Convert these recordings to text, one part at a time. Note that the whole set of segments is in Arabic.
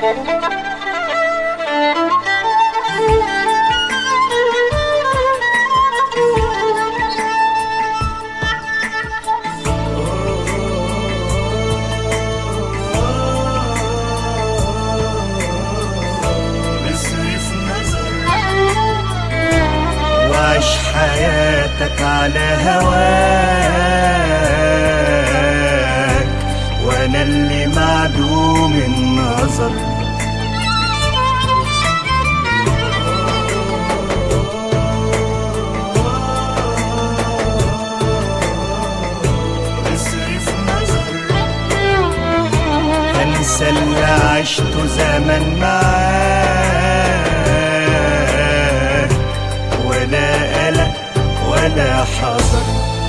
وعيش حياتك على هواك، وانا اللي معدوم النظر. اصرف نظر، انسى اللي عشته زمان معاك، ولا قلق ولا حذر.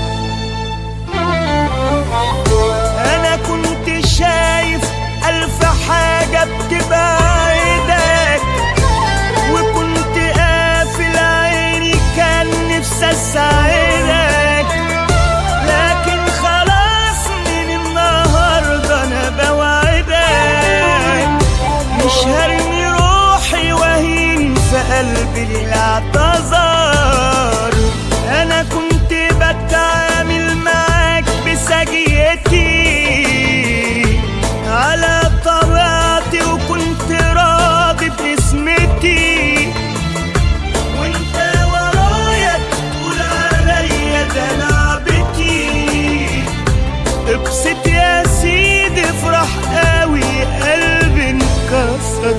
انا كنت شايف الف حاجة بتبعدك، وكنت قافل عيني كان نفسي اساعدك، لكن خلاص من النهاردة انا بوعدك مش هرمي روحي وهين في قلبي للاعتذار. انا كنت بتعامل معاك بسجيتي على طبيعتي، وكنت راضي باسمتي، وانت ورايا تقول عليا ده لعبتي. ابسط يا سيدي افرح قوي قلبي انكسر.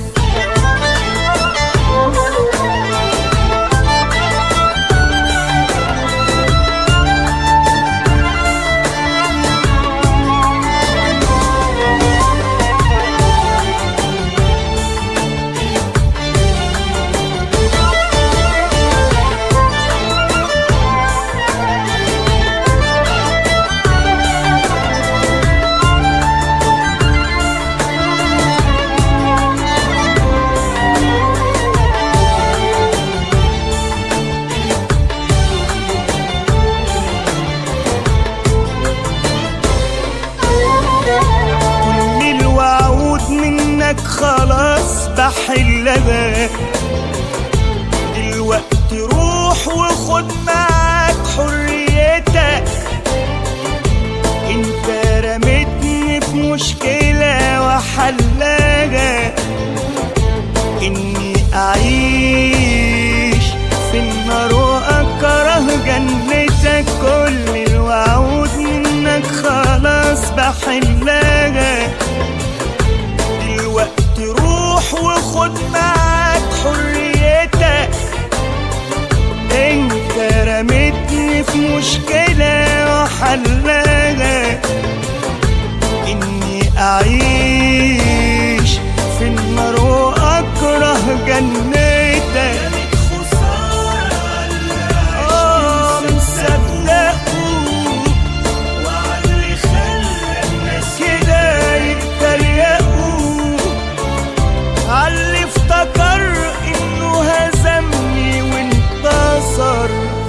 خلاص بحلها دلوقتي، روح وخد معاك حريتك. انت رميتني في مشكلة وحلها، اني اعيش في النار واكره جنتك. كل الوعود منك خلاص بحلها دلوقتي، روح وخد معاك حريتك. انت رميتني في مشكلة وحلها، اني اعيش في النار واكره جنتك. مصدقوا وعلي خلى الناس كده يتريقوا، عاللي افتكر انه هزمني وانتصر.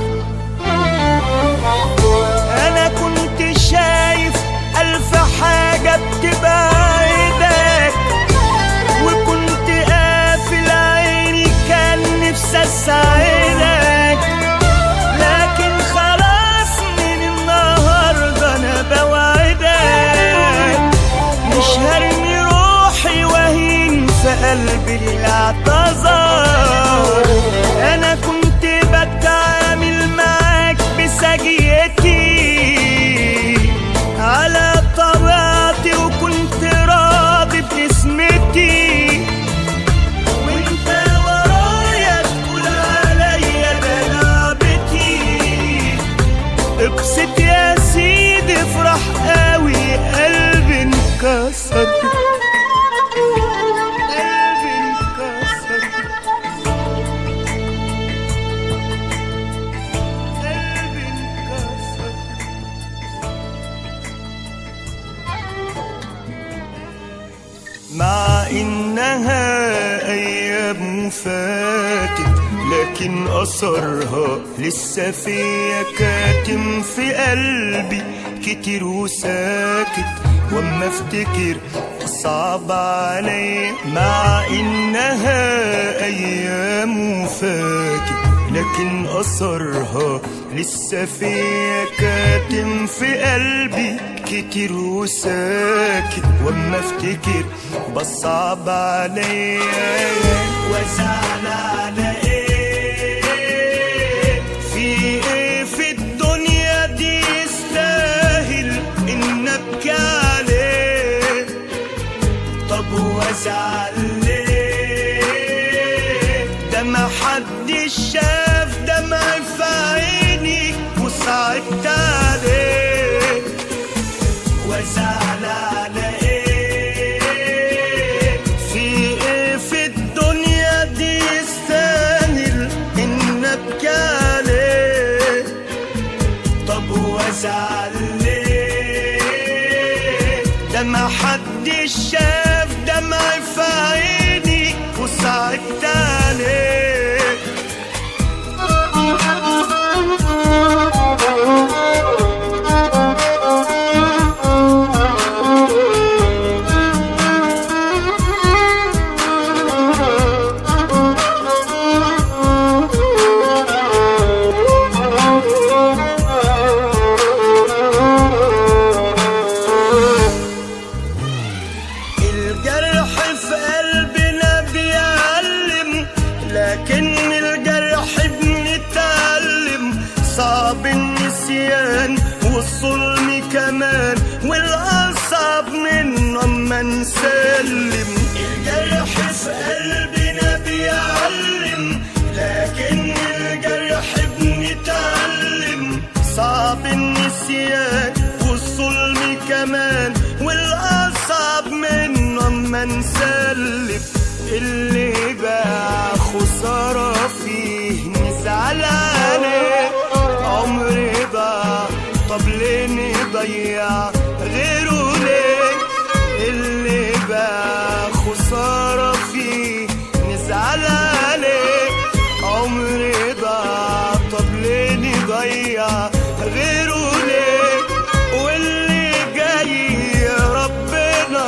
انا كنت شايف الف حاجة بتبعدك، وكنت قافل عيني كان نفسي اساعدك، لكن خلاص من النهاردة انا بوعدك مش هرمي روحي وهين في قلبي للاعتذار. انا كنت بتعامل معاك بسجيتي على طبيعتي، وكنت راضي باسمتي، وانت ورايا تقول عليا ده لعبتي. ابسط يا سيدي افرح قوي قلبي انكسر. مع إنها أيام فاتت، لكن أثرها لسه فيا كاتم في قلبي كتير وساكت. وأما أفتكر بصعب علي، مع إنها أيام فاتت لكن أثرها لسه فيا كاتم في قلبي كتير وساكت، واما افتكر بصعب عليا وازعل على ايه، في ايه في الدنيا دي يستاهل ان ابكي عليه، طب وازعل ليه، ده ما حدش شاف دمعي في عيني وصعبت عليه، وازعل على ايه، في ايه في الدنيا دي يستاهل ان ابكي عليه، طب وازعل ليه، ده ما حدش شاف دمعي في عيني وصعبت عليه. لكن الجرح بنتعلم، صعب النسيان والظلم كمان، والأصعب منه أما نسلم. الجرح في قلبنا بيعلم، لكن الجرح بنتعلم، صعب النسيان والظلم كمان، والأصعب منه أما نسلم. اللي بقى خسارة فيه نزعل عليه، عمري ضاع طب ليه نضيع غيره ليه، اللي بقى خسارة فيه نزعل عليه، عمري ضاع طب ليه نضيع غيره ليه، واللي جاي ربنا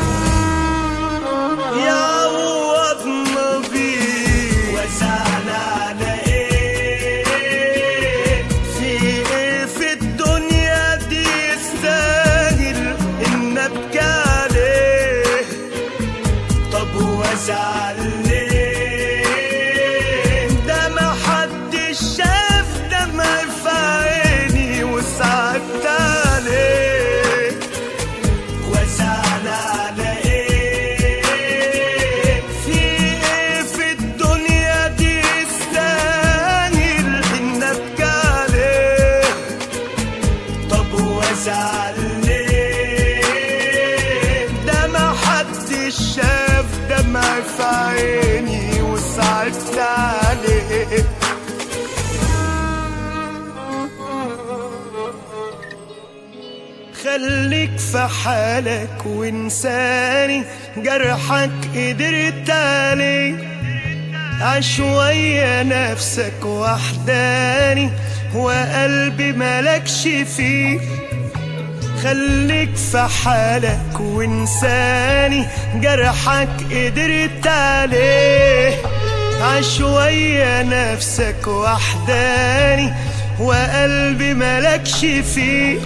يعوضنا بيه. وازعل على ايه، في ايه في الدنيا دي يستاهل ان ابكي عليه، طب وازعل ليه، ده ما حدش شاف دمعي في عيني وصعبت عليه، وازعل على ايه، في ايه في الدنيا دي يستاهل ان ابكي عليه، طب وازعل ليه، ده ما حدش شاف دمعي في عيني وصعبت عليه. خليك في حالك وانساني، جرحك قدرت عليه، عشوية نفسك وحداني وقلبي ملكش فيه. خليك في حالك وانساني، جرحك قدرت عليه، عشوية نفسك وحداني وقلبي ملكش فيه.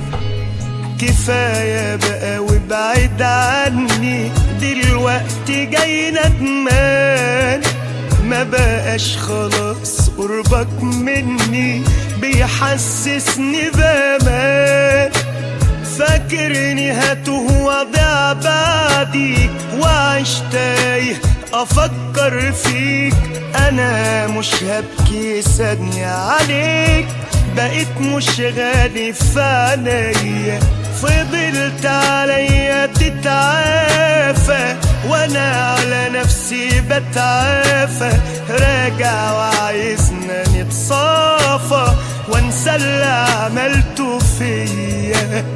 كفاية بقى وابعد عني، دلوقتي جاي ندمان، ما بقاش خلاص قربك مني بيحسسني بامان. فاكرني هتوه واضيع بعديك، وعيش تايه افكر فيك، انا مش هبكي ثانية عليك، بقيت مش غالي في عينيا، فضلت عليا تتعافى وانا على نفسي بتعافى، راجع وعايزنا نتصافى وانسى اللي عملته فيا.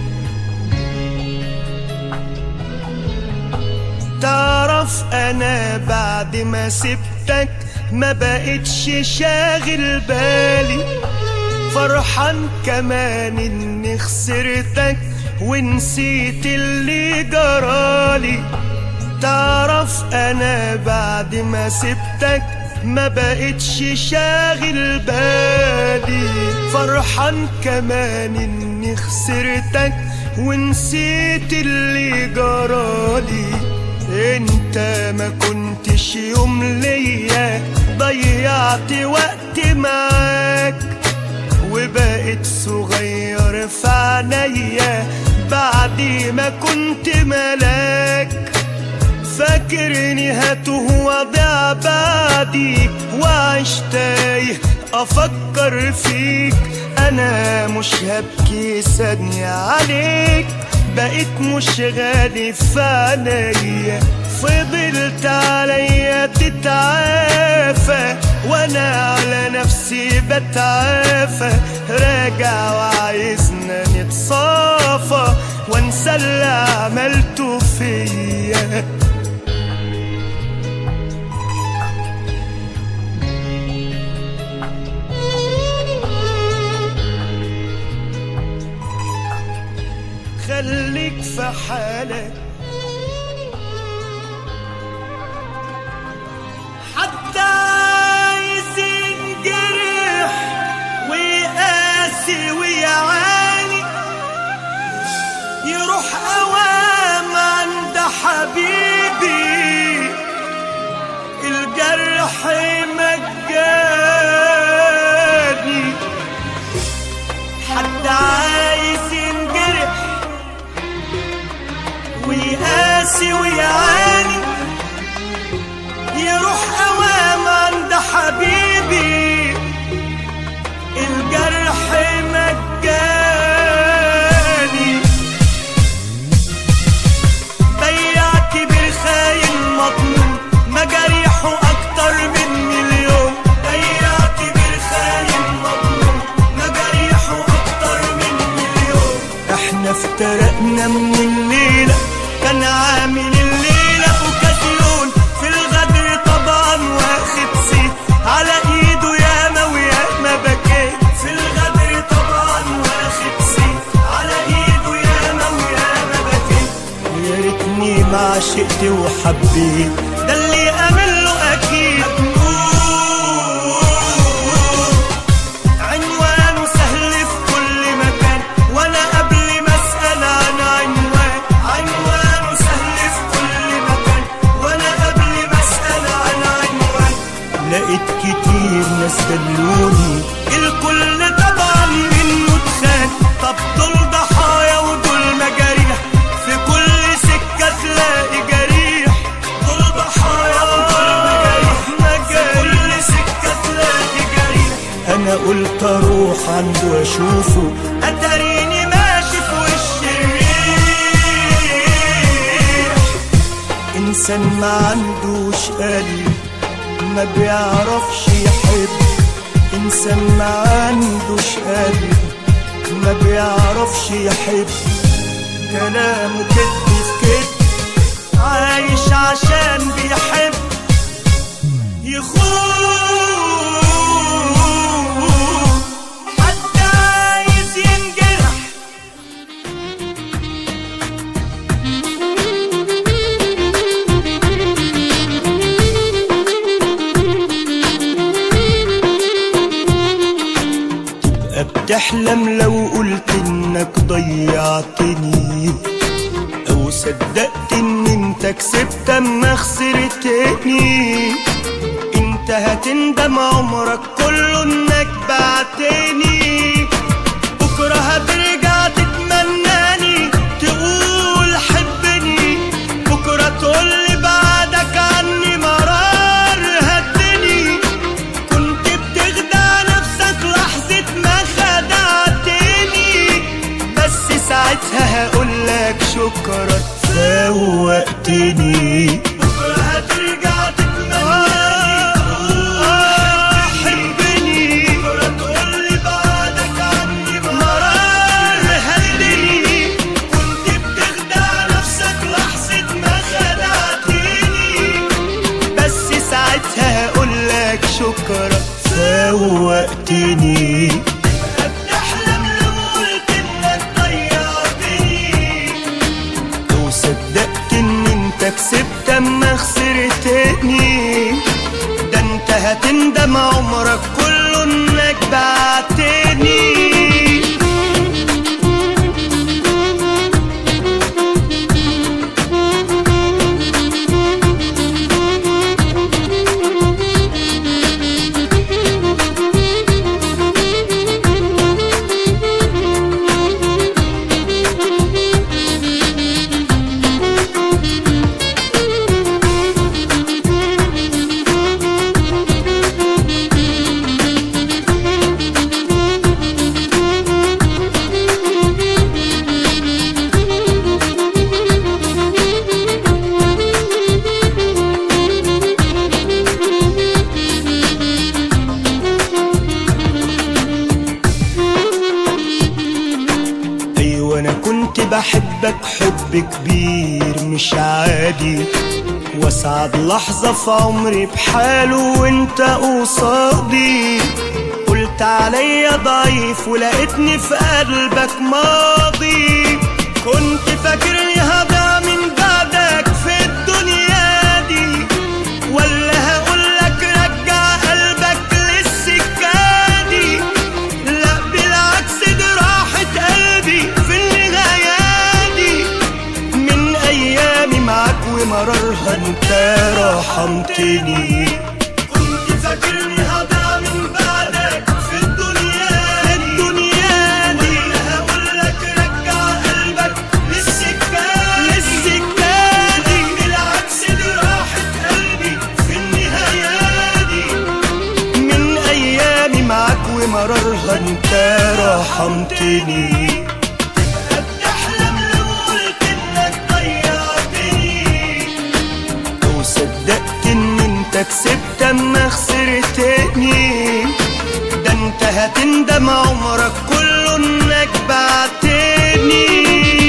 تعرف انا انا بعد ما سبتك ما بقتش شاغل بالي، فرحان كمان اني خسرتك ونسيت اللي جرالي. تعرف انا بعد ما سبتك ما بقتش شاغل بالي، فرحان كمان اني خسرتك ونسيت اللي جرالي. انت ما كنتش يوم ليا، ضيعت وقت معاك وبقيت صغير في عينيا بعد ما كنت ملاك. فاكرني هتوه واضيع بعديك وعيش تايه افكر فيك. انا مش هبكي ثانية عليك، بقيت مش غالي في عينيا. فضلت عليا تتعافى وانا على نفسي بتعافى. راجع وعايزنا نتصافى وانسى اللي عملته فيا. خليك في حالك، حتى عايز ينجرح ويقاسي ويعاني، يروح اوام عند حبيبي الجرح مجاني. حتى عايز ينجرح ويقاسي ويعاني، يروح اوام عند حبيبي الجرح مجاني. بياع كبير خاين مضمون مجاريحه اكتر من مليون. بياع كبير خاين مضمون مجاريحه اكتر من مليون. احنا افترقنا من الليلة كان عامل الليلة اوكازيون. في الغدر طبعا واخد سيت على ايده ياما وياما بكيت. في الغدر طبعا واخد سيت على ايده ياما وياما بكيت. يا ريتني ما عشقت وحبيت، ده اللي امله اكيد. عنوانه سهل في كل مكان وانا قبل ما اسال عن عنوان. عنوانه سهل في كل مكان وانا قبل ما اسال عن عنوان. لقيت كتير ناس دلوني الكل طبعا منه اتخان. طب دول ضحايا ودول مجاريح، في كل سكة تلاقي جريح. دول ضحايا ودول مجاريح، في كل سكة تلاقي جريح. انا قلت اروح عنده اشوفه، اتاريني ماشي في وش الريح. انسان ما عندوش قلب ما بيعرفش يحب. انسان ما عندوش قلب ما بيعرفش يحب. كلامه كدب في كدب، عايش عشان بيحب. يخون حتى عايز ينجرح. بتحلم لو قلت انك ضيعتني، او صدقت ان انت كسبت اما خسرتني. انت هتندم عمرك كله انك بعتني. بكره هترجع تتمناني تقول حبني. بكره تقولي بعدك عني مرار هدني. كنت بتخدع نفسك لحظة ما خدعتني، بس ساعتها هقولك شكرا فوقتني. بكره هترجع شكرا فوقتني. بتحلم لو قلت انك ضيعتني، وصدقت ان انت كسبت اما خسرتني. ده انت هتندم عمرك كله انك بعتني. وانا كنت بحبك حب كبير مش عادي، واسعد لحظة في عمري بحاله وانت قصادي. قلت عليا ضعيف ولقيتني في قلبك ماضي. كنت فاكرني هضيع من بعدك في الدنيا دي، ولا هقولك رجع قلبك للسكة دي. لا بالعكس دي راحة قلبي في النهاية دي. من أيامي معاك ومرارها انت رحمتني. كنت فاكرني هضيع من بعدك في الدنيا دي، ولا هقولك رجع قلبك للسكة دي. بالعكس دي راحة قلبي في النهاية دي. من أيامي معاك ومرارها انت رحمتني. بتحلم لو قلت انك ضيعتني، وصدقت ان انت كسبت اما خسرتني. ده انت هتندم عمرك كله انك بعتني.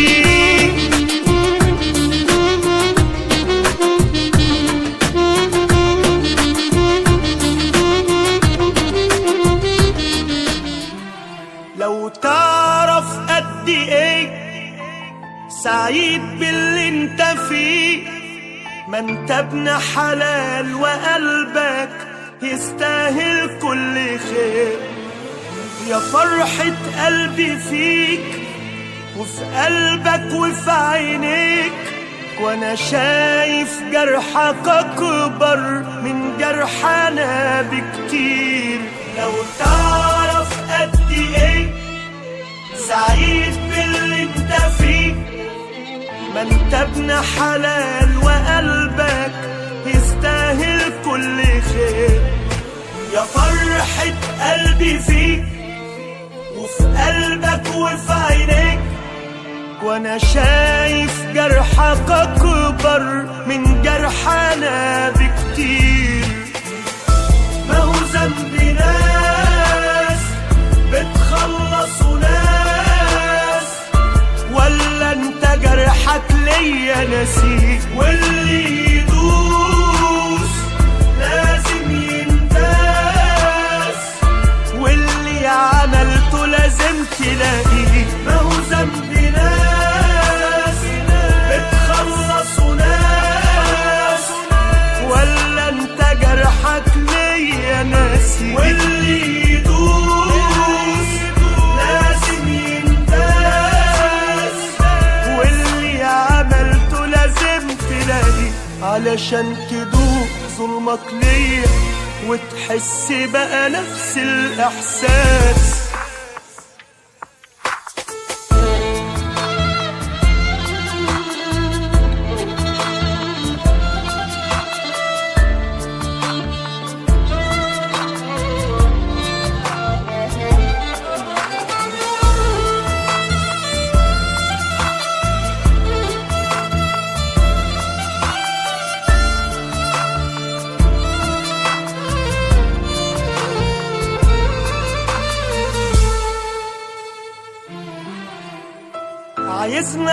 لو تعرف قد ايه سعيد باللي انت فيه، ما انت ابن حلال وقلبك يستاهل كل خير. يا فرحة قلبي فيك وفي قلبك وفي عينيك، وانا شايف جرحك اكبر من جرحنا بكتير. لو تعرف قد ايه سعيد باللي انت فيه، ما انت ابن حلال وقلبك يستاهل كل خير. يا فرحة قلبي فيك وفي قلبك وفي عينيك، وانا شايف جرحك اكبر من جرحنا بكتير. ما هو ذنبي ناس بتخلص وناس، ولا انت جرحك ليا نسيت؟ واللي يدوس لازم ينداس، واللي عملته لازم تلاقيه. ما هو ذنبي ناس بتخلص وناس، ولا انت جرحك ليا ناسي؟ واللي يدوس لازم ينداس، واللي عملته لازم تلاقيه. علشان تدوق ظلمك ليا وتحس بقى نفس الإحساس. عايزني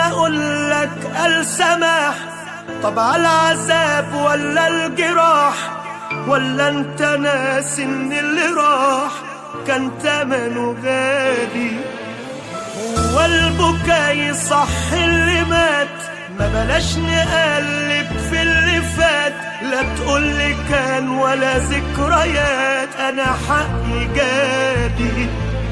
اقولك السماح، طب على العذاب ولا الجراح؟ ولا انت ناسي ان اللي راح كان تمنه غالي؟ هو البكاء صح اللي مات؟ ما بلاش نقلب في اللي فات، لا تقولي كان ولا ذكريات، انا حقي جالي.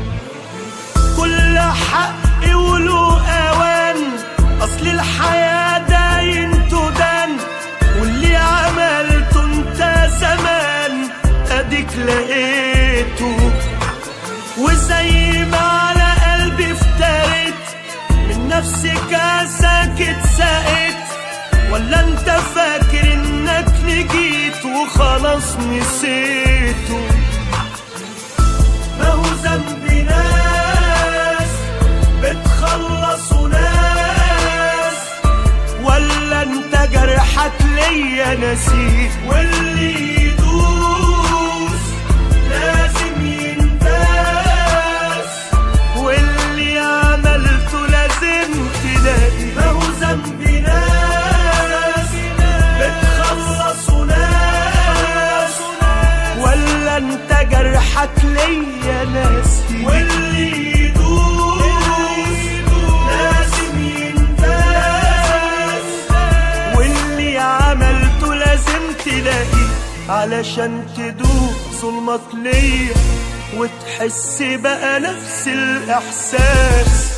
كل حقي وله اوان، اصل الحياة داين تدان، واللي عملته انت زمان اديك لقيته. وزي ما على قلبي افتريت من نفسي كاسك اتسقيت، ولا انت فاكر انك نجيت وخلاص نسيته؟ ما هو ذنبي ناس بتخلصوا ناس، ولا انت جرحك ليا نسيت؟ واللي يدوس لازم ينداس، واللي عملته لازم تلاقي. ما هو ذنبي ناس بتخلصوا ناس، ولا انت جرحك ليا ناسي؟ واللي يدوس لازم ينداس، واللي عملته لازم تلاقي. علشان تدوق ظلمك ليا وتحس بقى نفس الإحساس.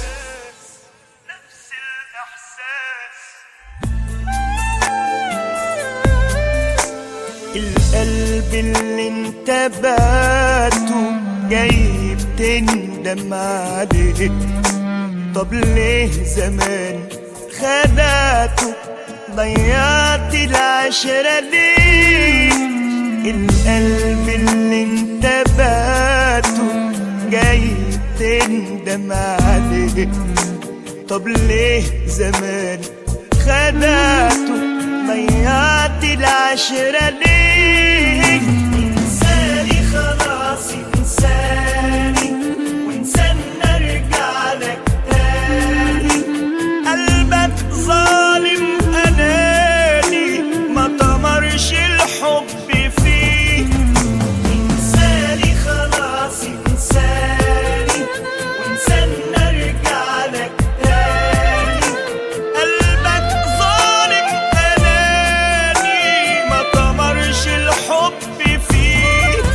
القلب اللي انت باته جاي بتندم عليه، طب ليه زمان خداته ضيعت العشرة ليه؟ القلب اللي انت باته جاي تندم عليه، طب ليه زمان خداته ضيعت العشرة ليه؟ انساني خلاص انساني، وانسان ارجع لك تاني. قلبك ظالم اناني ما طمرش الحب فيه. انساني خلاص انساني، وانسان ارجع لك تاني. قلبك ظالم اناني ما طمرش الحب فيه.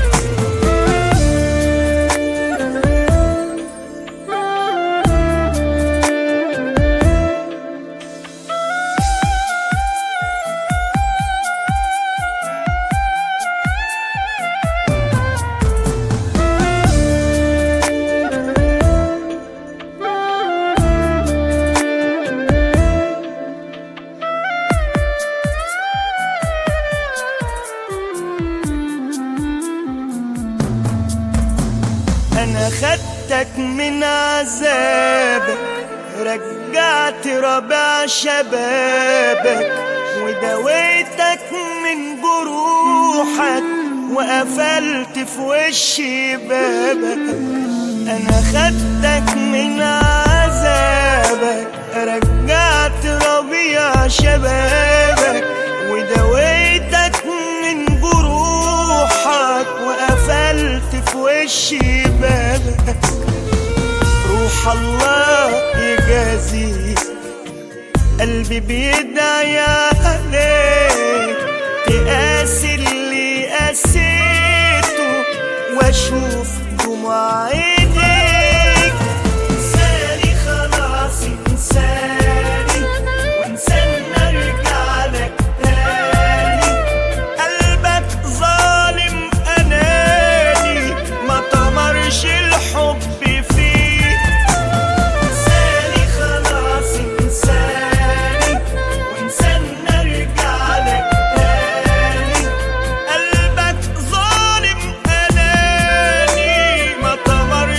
أنا خدتك من عذابك، رجعت ربع شبابك، ودويتك من جروحك، وقفلت في وشي بابك. أنا خدتك من عذابك، رجعت ربيع شبابك، ودويتك من جروحك، وقفلت في وشي بابك. روح الله يجازيك، قلبي بيدعي عليك، تقاسي اللي قاسيته واشوف دموع عينيك. انساني خلاص انساني، وانسان ارجع لك تاني. قلبك ظالم اناني ما طمرش الحب فيه. انساني خلاص انساني، وانسان ارجع لك تاني. قلبك ظالم اناني ما طمرش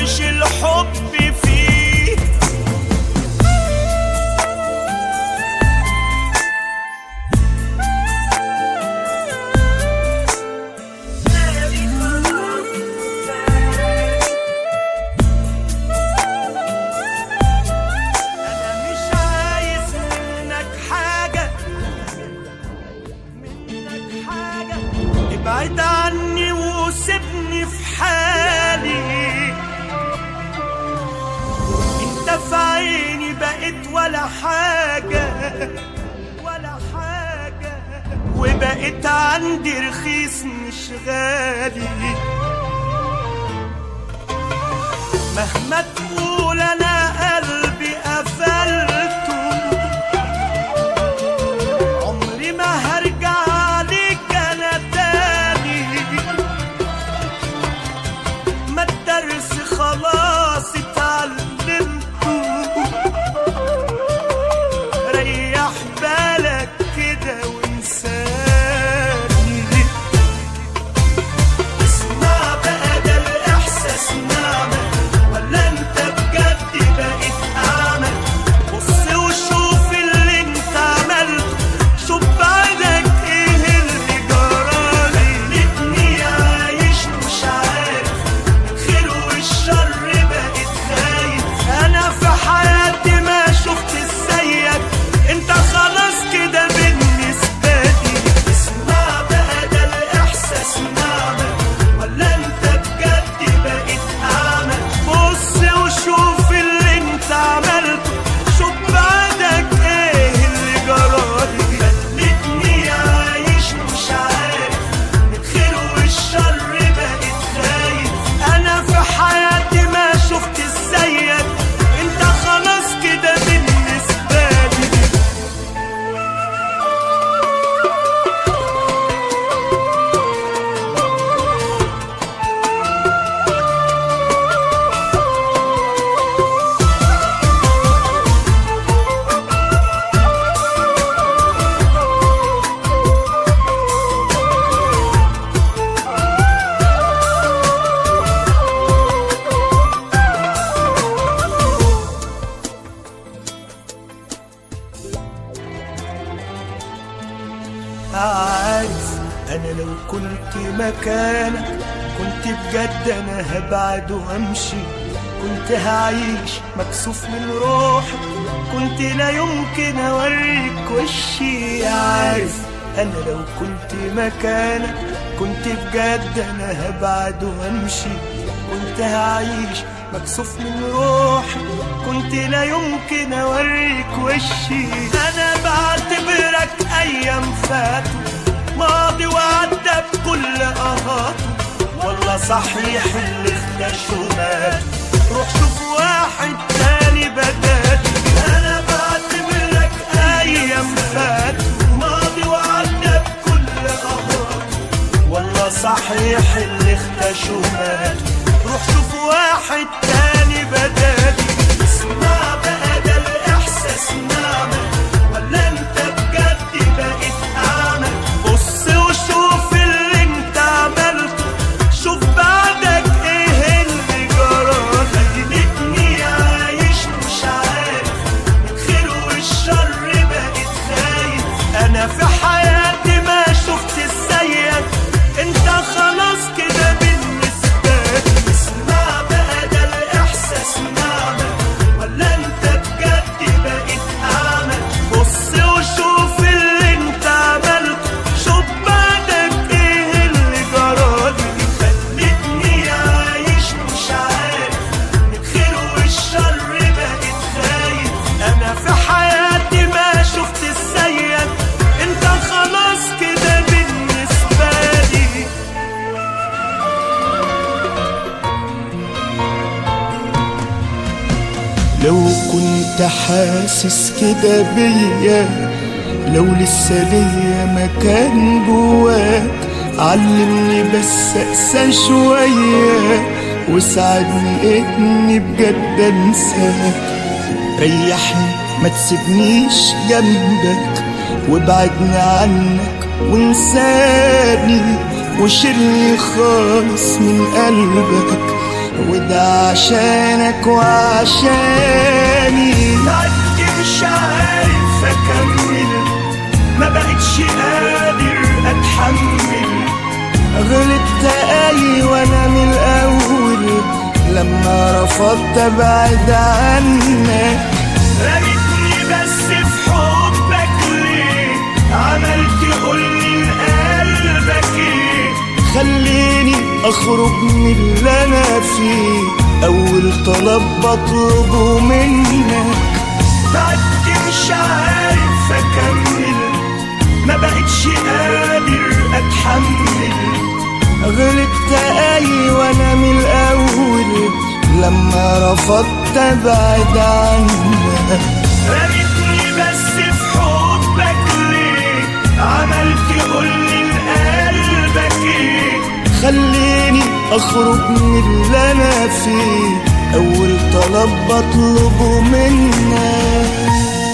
ولا حاجة ولا حاجة، وبقيت عندي رخيص مش غالي. مهما تقول انا قلبي قفلته، عمري ما هرجع عليك انا تاني. ما الدرس خلاص اتعلمته، ريح بالك كده وانساني. اسمع بقى ده الاحساس نعمة ولا انت بجد بقيت اعمى؟ بص وشوف اللي انت عملته، شوف بعدك ايه اللي جرالي. خلتني عايش مش عارف الخير والشر، بقيت خايف. انا في حياتي ما شفت زيك، انت خلاص كده بالنسبة لي. اسمع بقى ده الاحساس نعمة ولا انت بجد بقيت اعمى؟ بص وشوف اللي انت عملته، شوف بعدك ايه اللي جرالي. خلتني عايش مش عارف الخير والشر، بقيت خايف. انا في حياتي ما شفت زيك، انت خلاص كده بالنسبة لي. عارف انا لو كنت مكانك كنت بجد انا هبعد وامشي. كنت هعيش مكسوف من روحي، كنت لا يمكن اوريك وشي. عارف انا لو كنت مكانك كنت بجد انا هبعد وامشي. كنت هعيش مكسوف من روحي، كنت لا يمكن اوريك وشي. انا بعتبرك ايام فاتوا ماضي وعدى بكل اهاته، والله صحيح اللي اختشوا مات. روح شوف واحد تاني بدالي. انا بعتبرك ايام فاتوا ماضي وعدى بكل اهاته، والله صحيح اللي اختشوا مات. روح شوف واحد تاني بدالي. اسمع بقى ده الاحساس نعمة ولا انت بجد بقيت اعمى؟ بص وشوف اللي انت عملته، شوف بعدك ايه اللي جرالي. خلتني عايش مش عارف الخير والشر، بقيت خايف. انا في حياتي ما شفت زيك، انت خلاص كده بالنسبة لي. اسمع بقى ده الاحساس نعمة ولا انت بجد بقيت اعمى؟ بص وشوف اللي انت عملته، شوف بعدك ايه اللي جرالي. خلتني عايش مش عارف الخير والشر، بقيت خايف. انا في حياتي ما شفت زيك، انت خلاص كده بالنسبة لي. لو كنت حاسس كده بيا، لو لسه ليا مكان جواك، علمني بس اقسى شوية وساعدني اني بجد انساك. ريحني ما تسيبنيش جنبك، وابعدني عنك وانساني، وشيلني خالص من قلبك، وده عشانك وعشاني. تعبت مش عارف اكمل، ما بقتش قادر اتحمل. غلطت ايوه انا من الاول لما رفضت ابعد عنك. رميتني بس في حبك ليه؟ عملت قولي لقلبك ايه؟ خليني اخرج من اللي انا فيه، اول طلب بطلبه منك. مش عارف اكمل، ما بقتش قادر اتحمل. غلطت ايوه انا من الاول لما رفضت ابعد عنك. رميتني بس في حبك ليه؟ عملت قولي لقلبك ايه؟ خليني اخرج من اللي انا فيه، اول طلب بطلبه منك.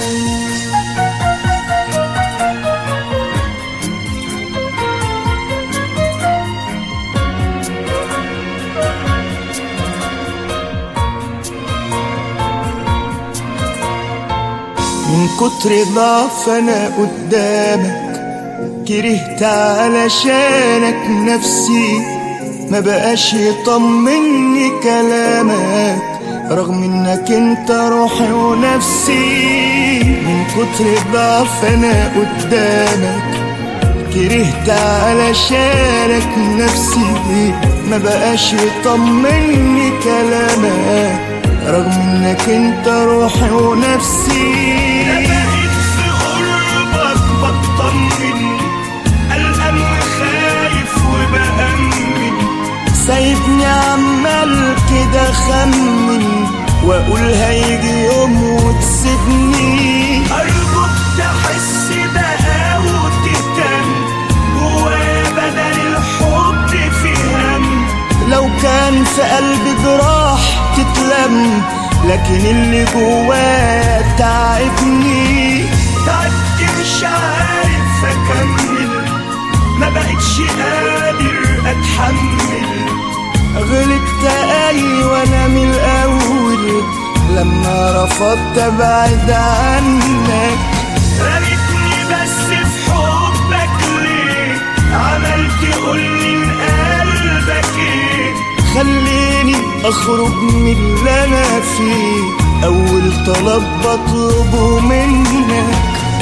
من كتر ضعف انا قدامك كرهت علشانك نفسي، ما بقاش يطمني كلامك رغم انك انت روحي ونفسي. من كتر ضعف انا قدامك كرهت علشانك نفسي، ما بقاش يطمني كلامك رغم انك انت روحي ونفسي. بقيت في قربك بطمن، قلقان خايف وبأمن، سايبني عمال كده خمن واقول هيجي يوم وتسيبني. أرجوك تحس بقى وتهتم، جوايا بدل الحب في هم. لو كان في قلبي جراح تتلم، لكن اللي جوايا تعبني. تعبت مش عارف اكمل، ما بقتش قادر اتحمل. غلطت ايوه انا من الاول لما رفضت ابعد عنك. رميتني بس في حبك ليه؟ عملت قولي لقلبك ايه؟ خليني اخرج من اللي انا فيه، اول طلب بطلبه منك.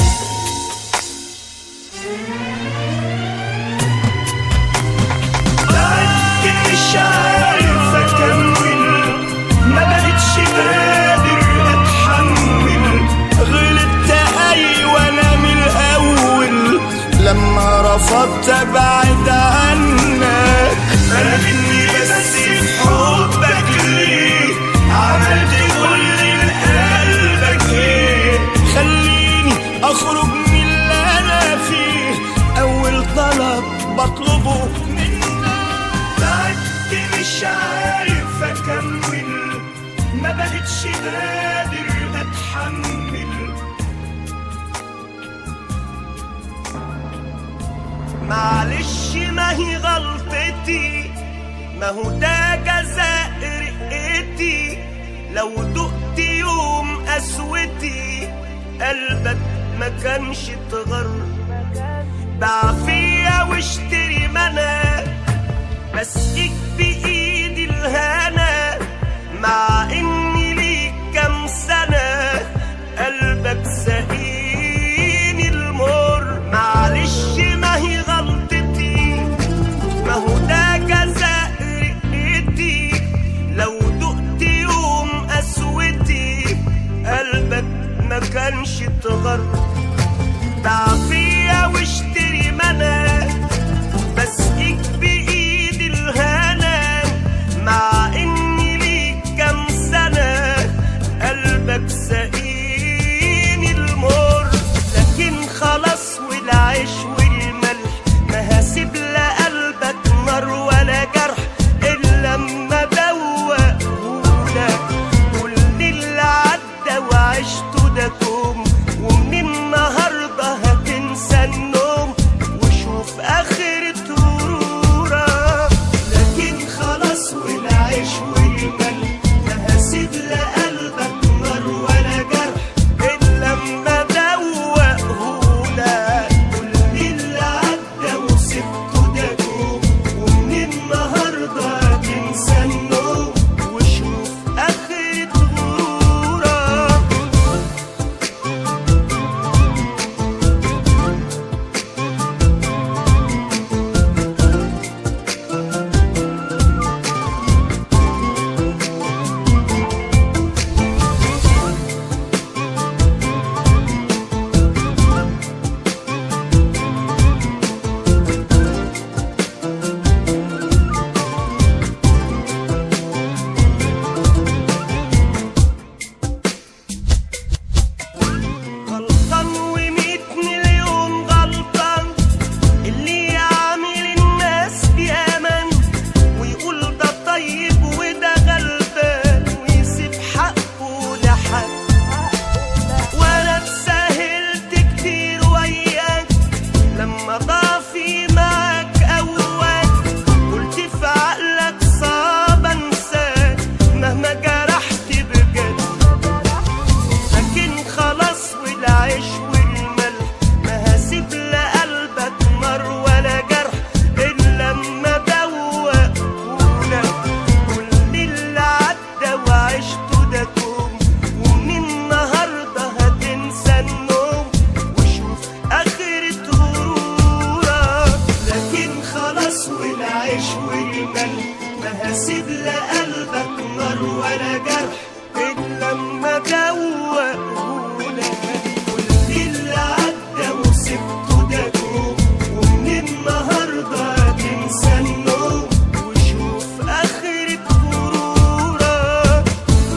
تعبت مش عارف اكمل، ما بقتش قادر اتحمل. غلطت ايوه انا من الاول لما رفضت ابعد عنك. رميتني بس في حبك ليه؟ عملت قولي لقلبك ايه؟ خليني اخرج من اللي انا فيه، اول طلب بطلبه منك. تعبت مش عارف اكمل، ما بقتش قادر اتحمل. معلش ما هي غلطتي، ما هو ده جزاء رقتي. لو دقت يوم قسوتي قلبك ما كانش اتغر. باع فيا واشتري منى، بسقيك بايدي الهنا، مع اني ليك كام سنة قلبك سقيني المر. معلش ما هي غلطتي، ما هو ده جزاء رقتي. لو دقت يوم قسوتي قلبك ما كانش اتغر. باع فيا واشتري منى، بسقيك بايدي الهنا، هسيب لقلبك نار ولا جرح إلا لما دوقهولك. كل اللي عدى وسبته ده جروح، ومن النهارده هتنسى النوم وشوف آخرة غرورك.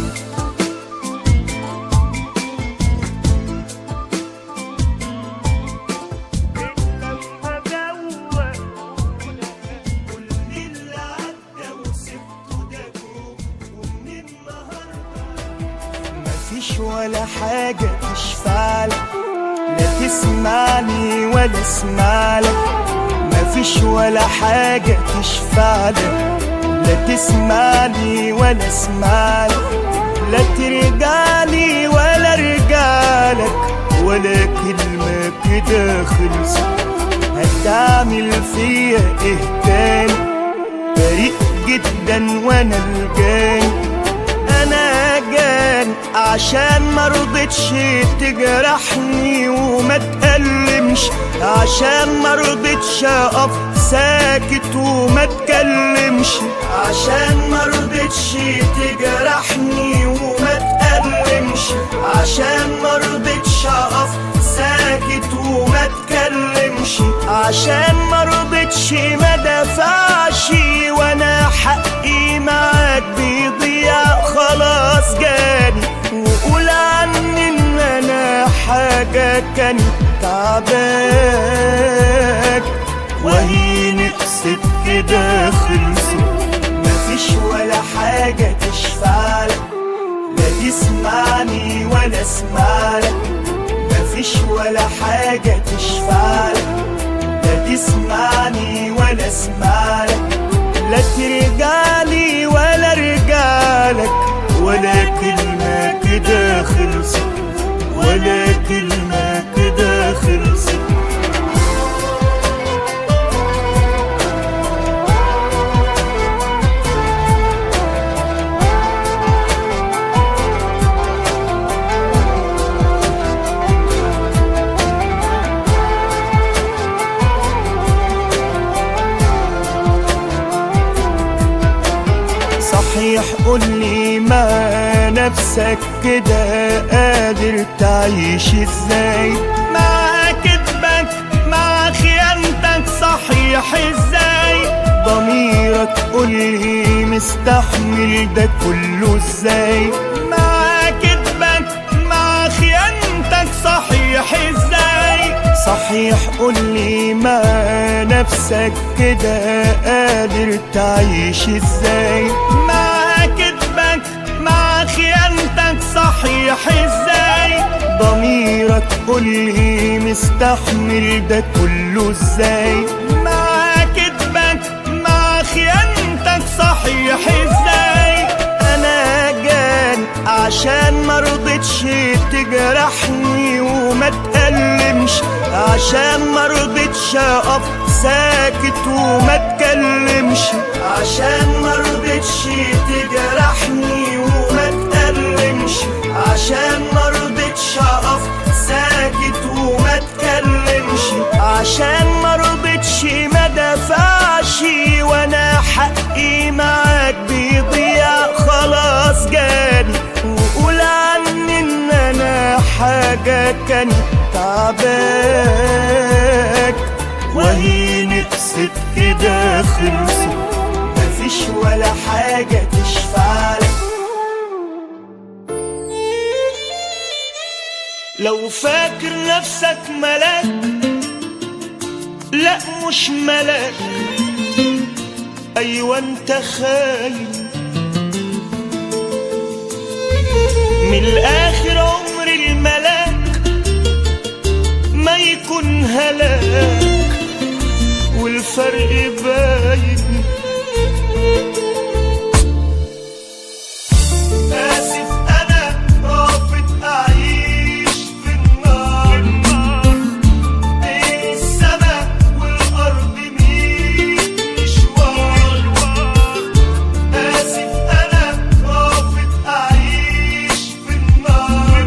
إلا لما دوقهولك. كل اللي عدى وسبته ده جروح، ومن النهارده مفيش ولا حاجة تشفعلك، لا تسمعني ولا اسمعلك. مفيش ولا حاجة تشفعلك، لا تسمعني ولا اسمعلك. لا ترجعلي ولا ارجعلك، ولا كلمة كده خلصت. هتعمل فيا ايه تاني؟ بريء جدا وانا الجاني. انا جاني عشان مرضتش تجرحني وما تألمش، عشان مرضتش اقف ساكت وما تكلمش، عشان مرضتش تجرحني وما تألمش، عشان مرضتش اقف ساكت وما تكلمش، عشان مرضتش ما دفعش وانا حقي معاك بيضيع. خلاص جاني وقول عني ان انا حاجة كان تعباك، وهي نقصت كده خلصت. مفيش ولا حاجة تشفعلك، لا تسمعني ولا اسمعلك. مفيش ولا حاجة تشفعلك، لا تسمعني ولا اسمعلك. لا ترجعلي ولا ارجعلك، ولا كلمة كده خلصت، ولا كلمة كده خلصت. صحيح قولي مع نفسك كده قادر تعيش ازاي مع كدبك مع خيانتك؟ صحيح ازاي ضميرك قولي مستحمل ده كله ازاي مع كدبك مع خيانتك؟ صحيح ازاي؟ صحيح قولي مع نفسك كده قادر تعيش ازاي مع كدبك مع خيانتك؟ صحيح ازاي ضميرك قولي مستحمل ده كله ازاي مع كدبك مع خيانتك؟ صحيح ازاي؟ انا جان عشان مرضتش تجرحني وما تألمش، عشان مرضتش اقف ساكت وما تكلمش، عشان مرضتش تجرحني وما تألمش، عشان مرضتش اقف ساكت وما تكلمش، عشان مرضتش ما دفعش وانا حقي معاك بيضيع. خلاص جاني وقول عني ان انا حاجة كان تعباك، وهي نقصت كده خلصت. مفيش ولا حاجة تشفعلك. لو فاكر نفسك ملاك، لا مش ملاك، ايوه انت خاين. من الاخر عمر الملاك ما يكون هلاك، والفرق باين. آسف أنا رافض أعيش في النار، بين السما والأرض 100 مشوار. آسف أنا رافض أعيش في النار،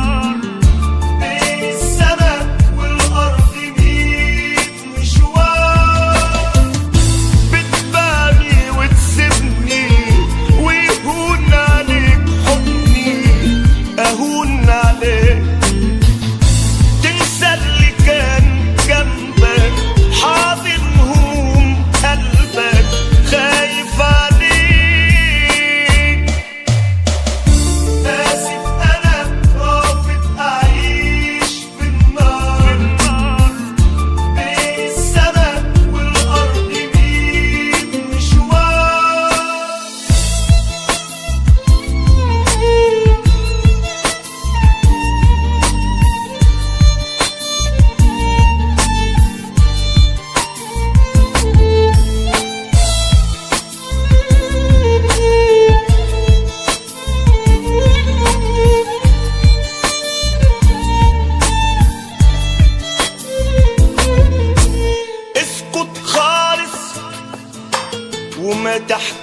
بين السما والأرض 100 مشوار.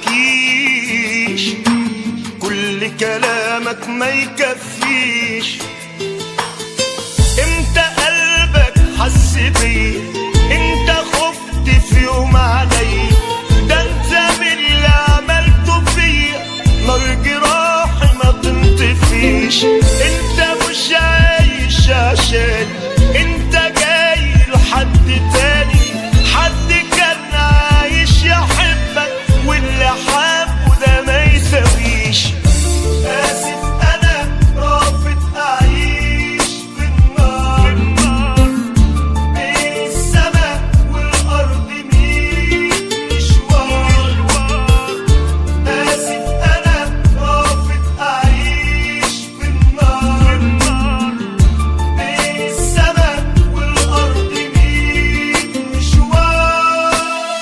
تحكيش، كل كلامك ما يكفيش. امتى قلبك حس بيا؟ انت خفت في يوم عليا؟ ده انت من اللي عملته فيا نار جراحي ما تنطفيش. انت مش عايش عشان انت جاي لحد تاني، حد كان عايش يحبك واللي حبه ده ما يساويش. آسف أنا رافض أعيش في النار، بين السما والأرض 100 مشوار. آسف أنا رافض أعيش في النار، بين السما والأرض 100 مشوار.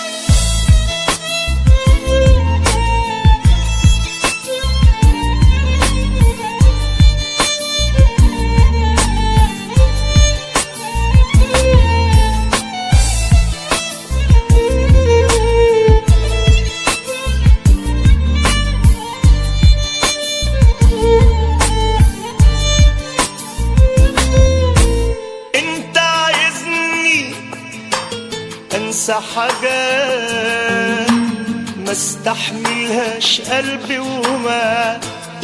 انت عايزني انسى حاجات ما استحملهاش قلبي وما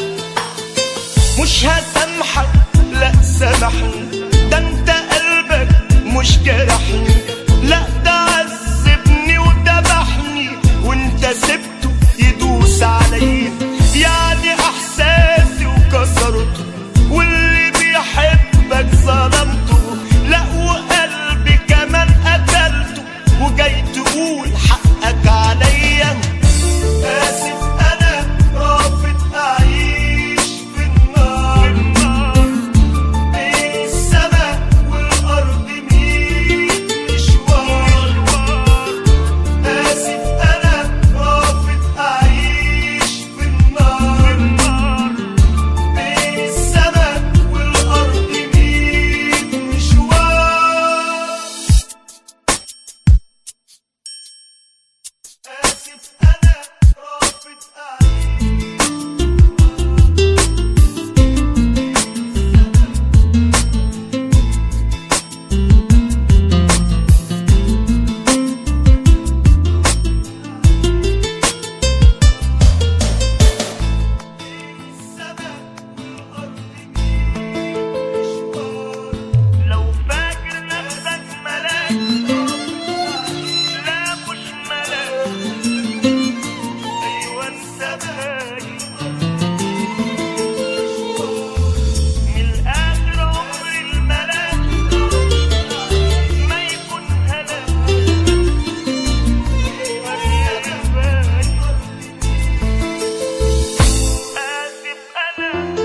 مش هسامحك، لا سامحني، ده انت قلبك مش جرحني، لا ده عذبني وذبحني وانت سبته يدوس عليا. يعني احساسي وكسرته واللي بيحبك ظلمته، لا وقلبي كمان قتلته وجاي تقول حقك عليا. آسف أنا رافض أعيش في النار، بين السما والأرض 100 مشوار. آسف أنا رافض أعيش في النار، بين السما والأرض 100 مشوار. آسف أنا رافض أعيش. لو فاكر نفسك ملاك، لا مش ملاك، أيوة السبايك من الآخر. عمر الملاك ما يكون هلاك، أيوة السبايك. آسف أنا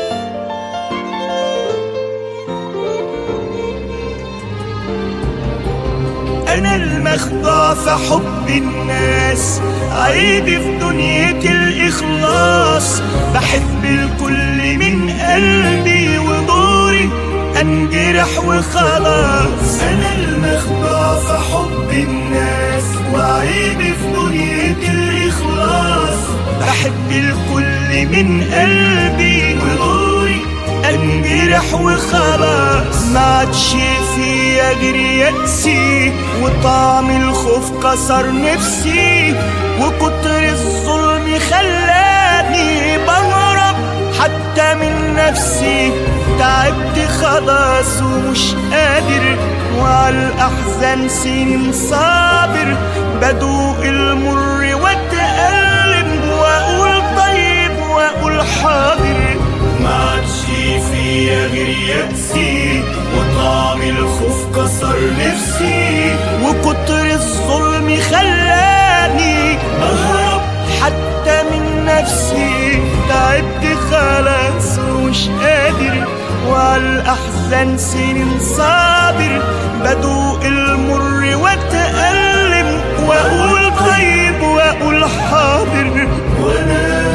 أنا المخدوع في حب الناس، عيبي في دنيتي الإخلاص. بحب الكل من قلبي ودوري أنجرح وخلاص. أنا المخدوع في حب الناس وعيبي في دنيتي الإخلاص. بحب الكل من قلبي ودوري انجرح وخلاص. ما عادش فيا غير يأسي وطعم الخوف كسر نفسي، وكتر الظلم خلاني بهرب حتى من نفسي. تعبت خلاص ومش قادر، وعلى الأحزان سنين صابر. بدوق المر واتألم وأقول طيب وأقول حاضر. ما عادش فيا غير يأسي وطعم الخوف كسر نفسي، وكتر الظلم خلاني بهرب حتى من نفسي. تعبت خلاص ومش قادر، وعلى الأحزان سنين صابر. بدوق المر واتألم وأقول طيب وأقول حاضر. وأنا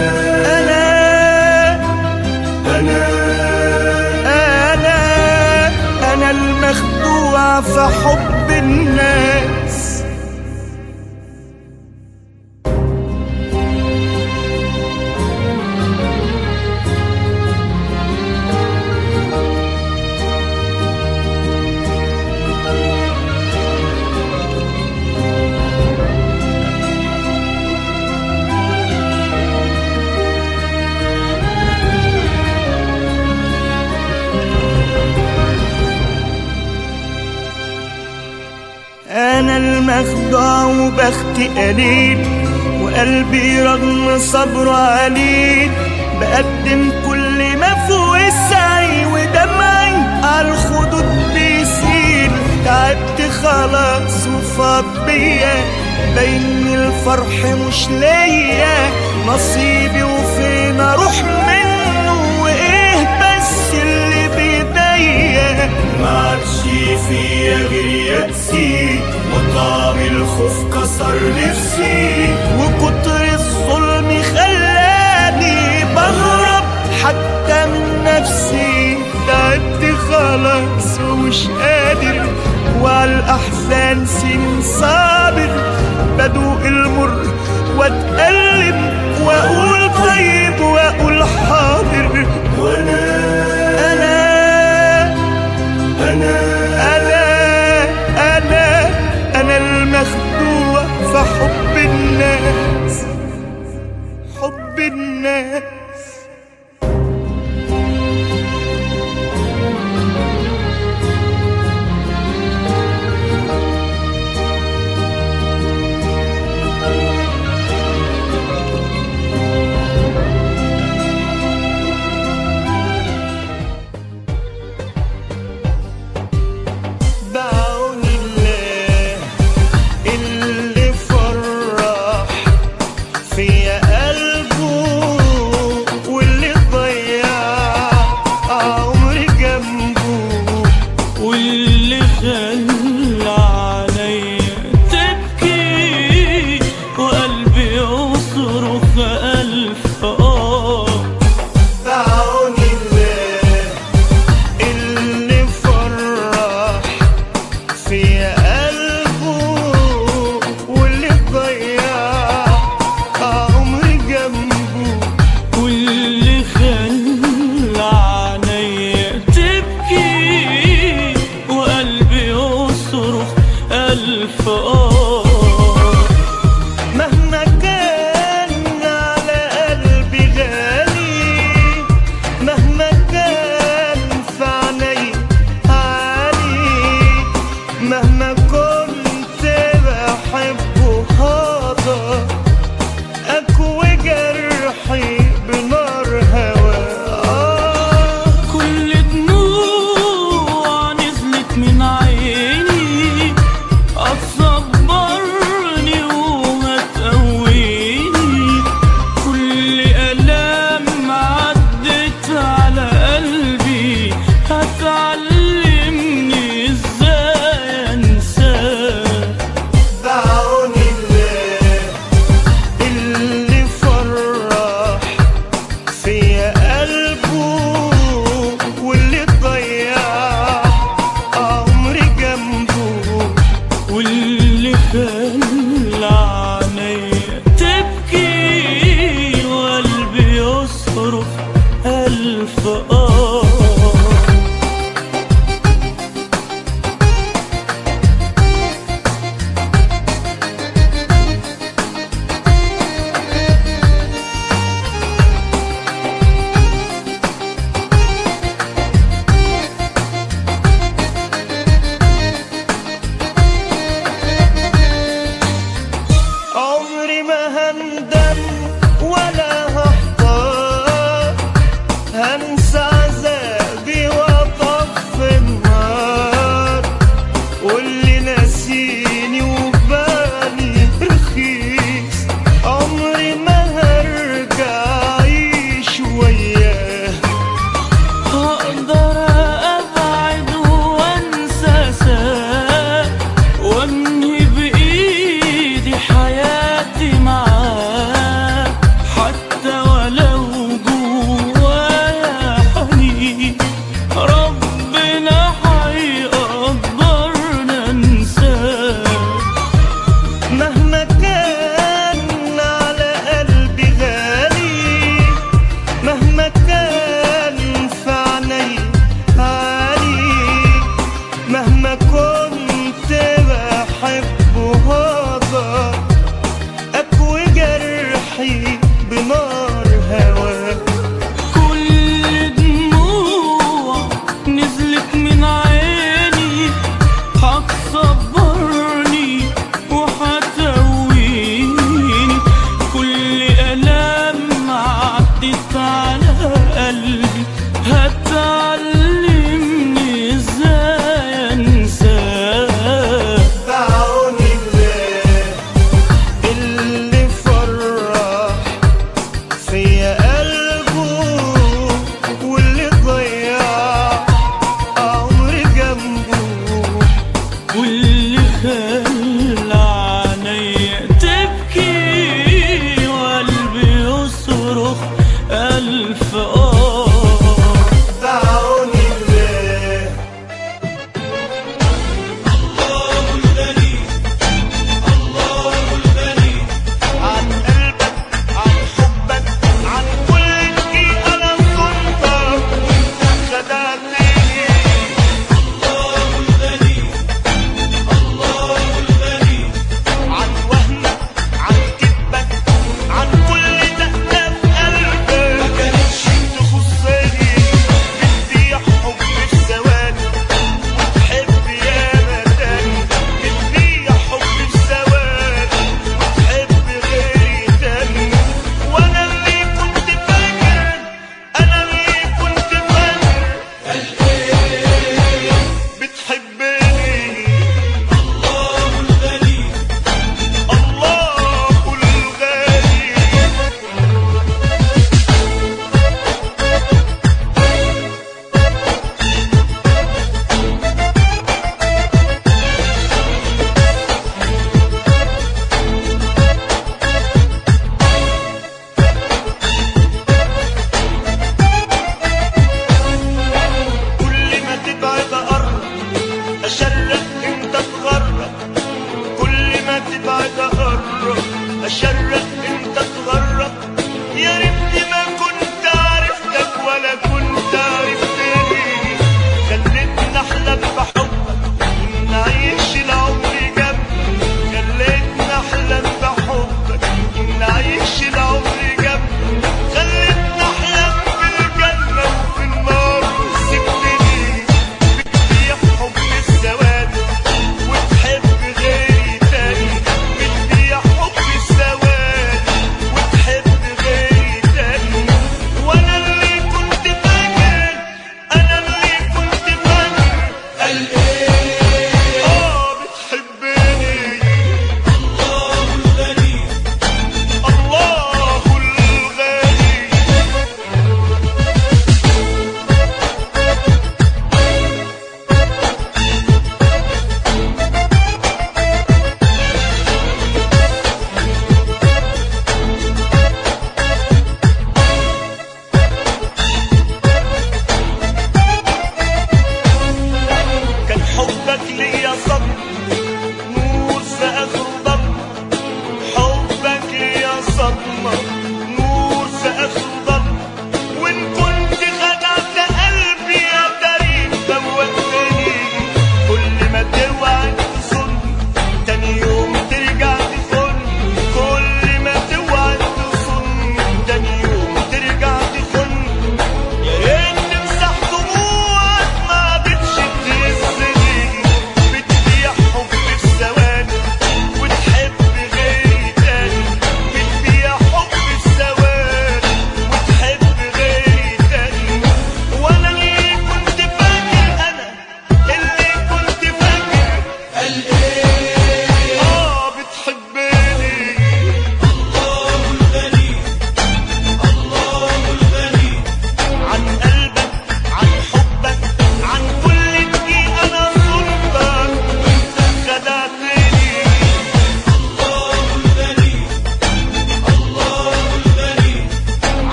أنا المخدوع في حب الناس. مخدوع وبختي قليل، وقلبي رغم صبره عليل. بقدم كل ما في وسعي، ودمعي عالخدود بيسيل. تعبت خلاص وفاض بيا، بين الفرح مش ليا نصيبي، وفين اروح منه وايه بس اللي بيديا. معادش فيا غير يأسي، وطعم الخوف كسر نفسي، وكتر الظلم خلاني بهرب حتى من نفسي. تعبت خلاص ومش قادر، وعالأحزان سنين صابر. بدوق المر واتألم، واقول طيب واقول حاضر. وانا انا انا انا انا انا المخدوع في حب الناس، حب الناس.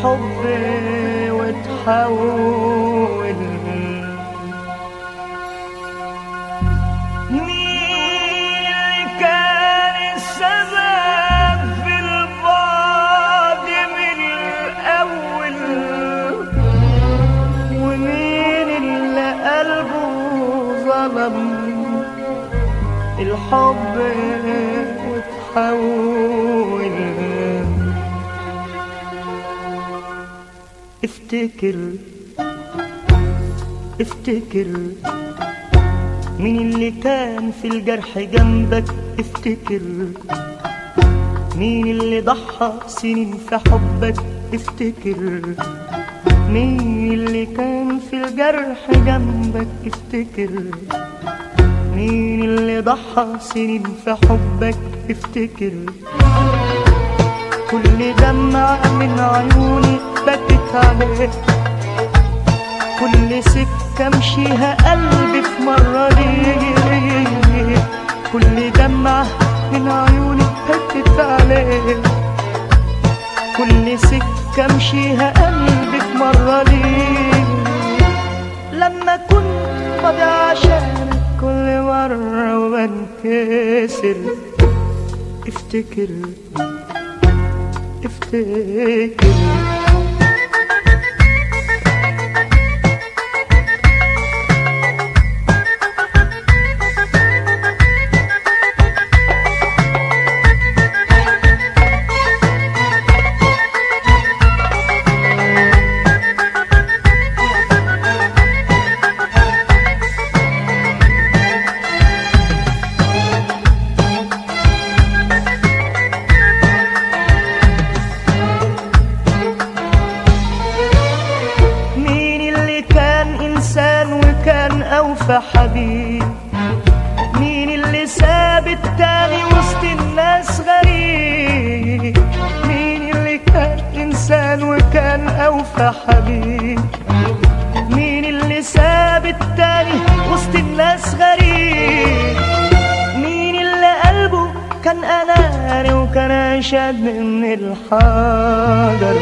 الحب وتحول. مين كان السبب في البعد من الأول؟ ومين اللي قلبه ظلم الحب وتحول؟ افتكر افتكر مين اللي كان في الجرح جنبك؟ افتكر مين اللي ضحى سنين في حبك؟ افتكر مين اللي كان في الجرح جنبك؟ افتكر مين اللي ضحى سنين في حبك؟ افتكر كل دمعة من عيوني بكت عليك، كل سكة مشيها قلبي في مرة ليك، كل دمعة من عيوني بكت عليك، كل سكة مشيها قلبي في مرة ليك. لما كنت فاضي عشانك كل مرة وبنكسر، افتكر افتكر أوفى حبيب؟ مين اللي ساب التاني وسط الناس غريب؟ مين اللي كان إنسان وكان أوفى حبيب؟ مين اللي ساب التاني وسط الناس غريب؟ مين اللي قلبه كان أناني وكان أشد من الحجر؟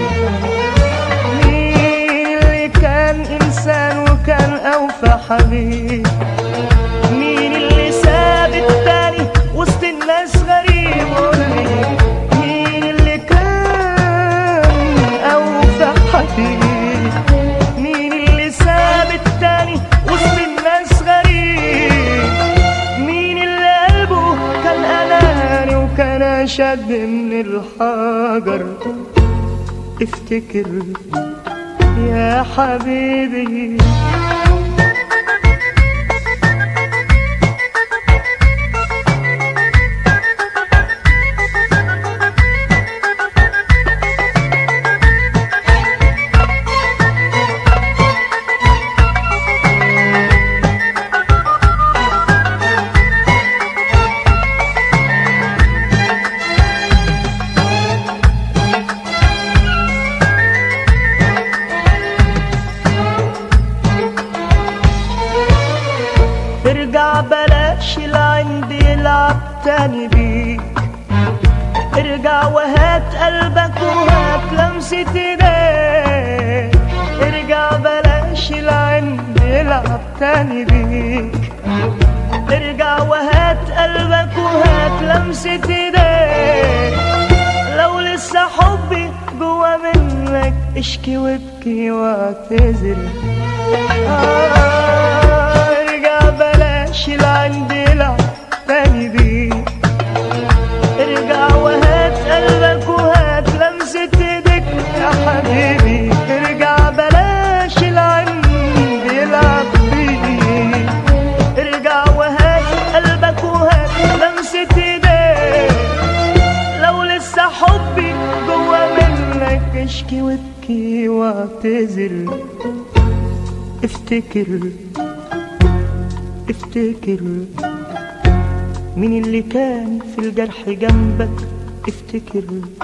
كان إنسان وكان أوفى حبيب؟ مين اللي ساب التاني وسط الناس غريب؟ قولي مين اللي كان أوفى حبيب؟ مين اللي ساب التاني وسط الناس غريب؟ مين اللي قلبه كان أناني وكان أشد من الحجر؟ افتكر يا حبيبي ارجع بلاش العند يلعب تاني بيك، ارجع وهات قلبك وهات لمسة ايديك، ارجع بلاش العند يلعب تاني بيك، ارجع وهات قلبك وهات لمسة ايديك. لو لسه حبي جوا منك اشكي وابكي واعتذر، بلاش العند يلعب تاني بيك، ارجع وهات قلبك وهات لمسة ايدك يا حبيبي، ارجع بلاش العند يلعب بيك، ارجع وهات قلبك وهات لمسة ايدك. لو لسه حبي جوا منك اشكي وابكي واعتذر. افتكر افتكر مين اللي كان في الجرح جنبك؟ افتكر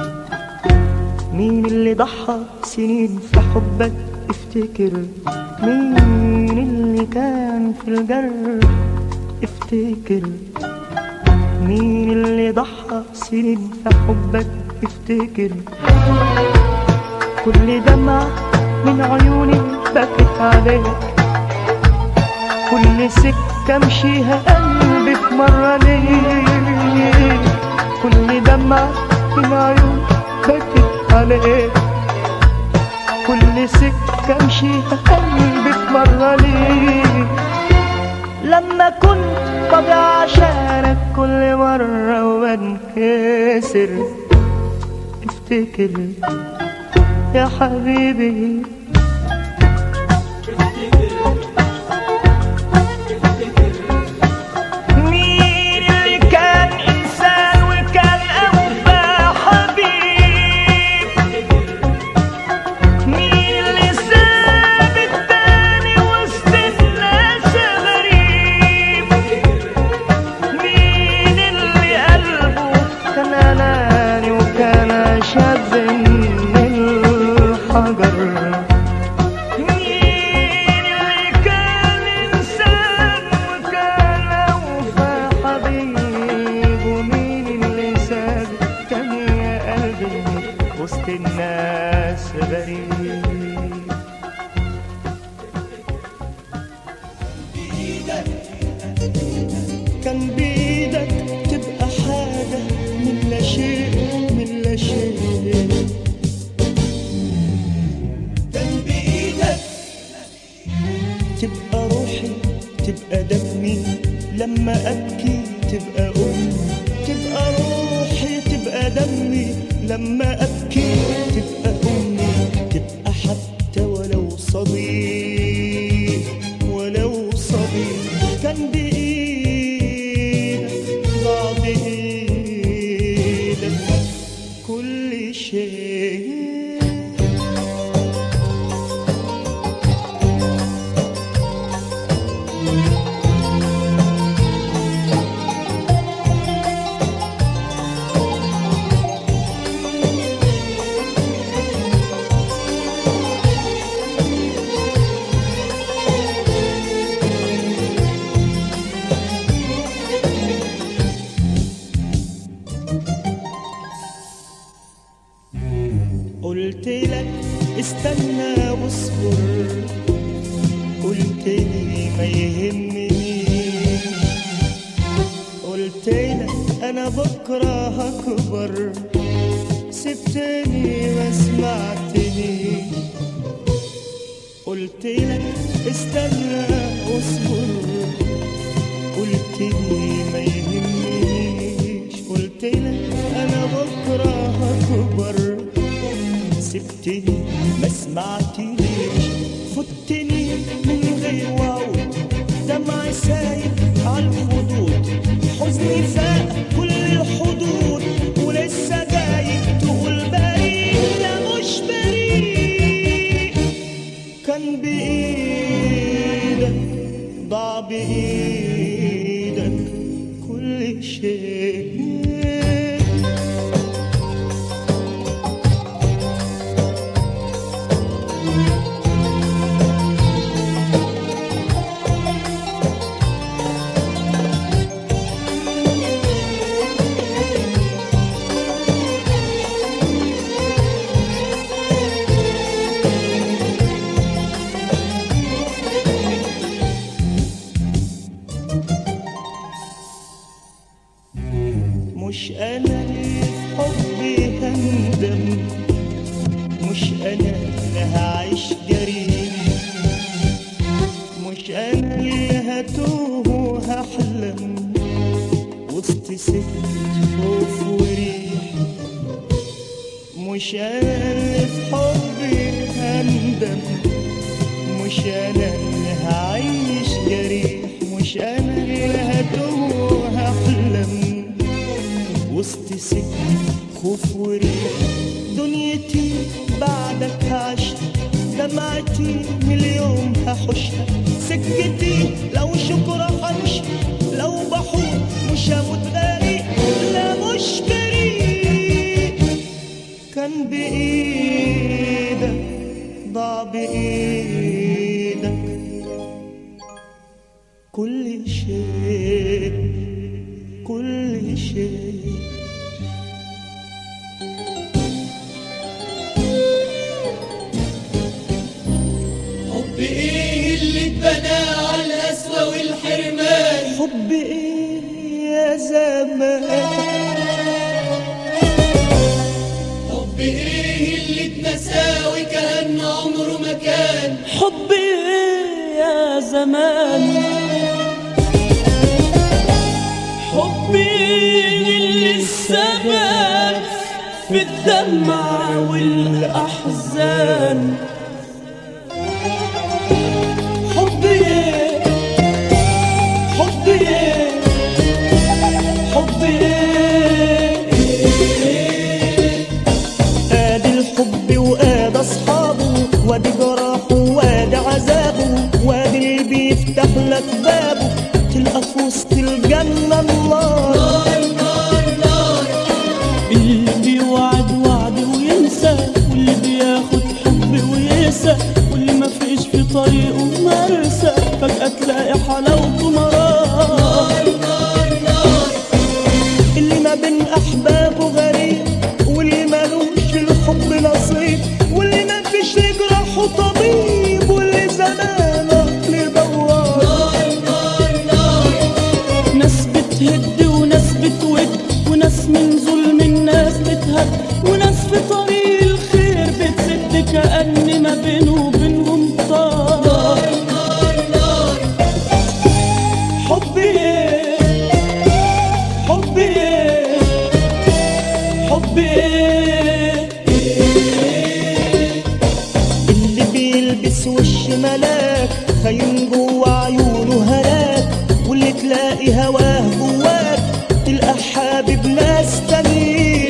مين اللي ضحى سنين في حبك؟ افتكر مين اللي كان في الجرح؟ افتكر مين اللي ضحى سنين في حبك؟ افتكر كل دمعة من عيوني بكت عليك، كل سكة امشيها قلبي في مرة ليك، كل دمعة من عيوني بكت عليك، كل سكة امشيها قلبي في مرة ليك. لما كنت طبيعي عشانك كل مرة وبنكسر افتكر يا حبيبي، مين اللي كان إنسان وكان أوفى حبيب، مين اللي ساب التاني وسط الناس غريب، مين اللي قلبه كان أناني وكان شاب وسط الناس غريب. كان بإيدك تبقى حاجة من لا شيء، من لا شيء. كان بإيدك تبقى روحي، تبقى دمي، لما أبكي تبقى أمي، تبقى روحي تبقى دمي، لما أبكي تبقى أمي، تبقى حتى ولو صديق، ولو صديق. كان بإيدك ضاع بإيدك كل شيء. قلت لك استنى واصبر، قلت لي ما يهمنيش، قلت لك انا بكره هكبر، سبتني ما سمعتنيش. قلت لك استنى واصبر، قلت لي ما يهمنيش، قلت لك انا بكره هكبر، سبتني ما سمعتنيش. فتني من غير وعود، دمع سايب على الخدود، حزني فاق كل الحدود، ولسه جاي تقول بريء، لا مش بريء. كان بإيدك ضاع بإيدك كل شيء. مش أنا اللي في حبي هندم، مش أنا اللي هعيش جريء، مش أنا اللي هتوه وهحلم وسط سكة خوف وريح، مش أنا اللي في حبي هندم، مش أنا اللي هعيش جريح، مش أنا اللي هتوه وهحلم وسط سكة خوف وريح. دنيتي بعدك هعيشها، دمعتي مليون هحوشها، سكتي لو شكرا همشي، لو بحور مش هموت غريق، لا مش بريء. كان بإيدك ضاع بإيدك كل شيء، كل شيء. كان حبي يا زمان، حبي اللي السبب في الدمع والأحزان، حبي حبي حبي آدي الحب وآدي أصحابه، وادي جراحه وادي عذابه، وادي اللي بيفتح لك بابه تلقى في وسط الجنة النار، اللي بيوعد وعد وينسى، واللي بياخد حب وينسى، واللي ما فيش في طريقه مرسى فجأة تلاقي حلاوته مرار، اللي ما بين أحبابه غريب، واللي مالوش الحب نصيب، واللي ما فيش لجراحه طبيب، واللي زمانه لدوار، ناس بتهد وناس بتود، وناس من ظلم الناس بتهد، وناس في طريق الخير بتسد كأن ما بينه وبينهم طار، حبي حبي حبي اللي بيلبس وش ملاك خاين جوا عيونه هلاك، واللي تلاقي هواه جواك تلقى حابب ناس تانيين،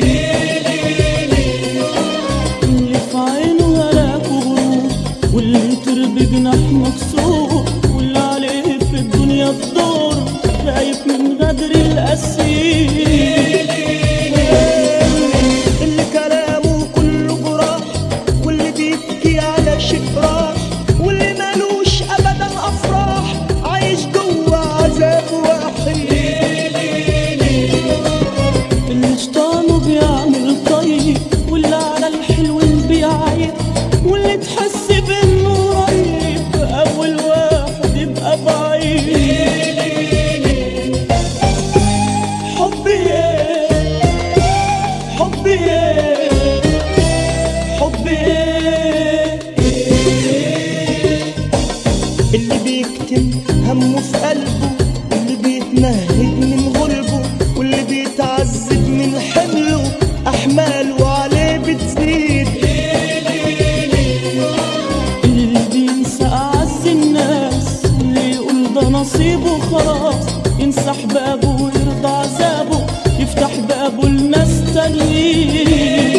اللي في عينه هلاك وغرور، واللي تربي جناح مكسور، واللي عليه في الدنيا الدور خايف من غدر الأسير، اللي كلامه كله جراح، واللي بيبكي على شيء راح، واللي مالوش أبدا أفراح عايش جوا عذاب وحيد، اللي شطانه بيعمل طيب، واللي على الحلوين بيعيب، واللي تحس بإنه قريب أول واحد يبقى بعيد، حبي حبي حبي اللي بيكتم همه في قلبه، واللي بيتنهد من غلبه، واللي بيتعذب من حمله أحماله عليه بتزيد، اللي بينسى أعز الناس، اللي يقول ده نصيبه خلاص ينسى أحبابه ويرضى عذابه، يفتح بابه لناس تانيين.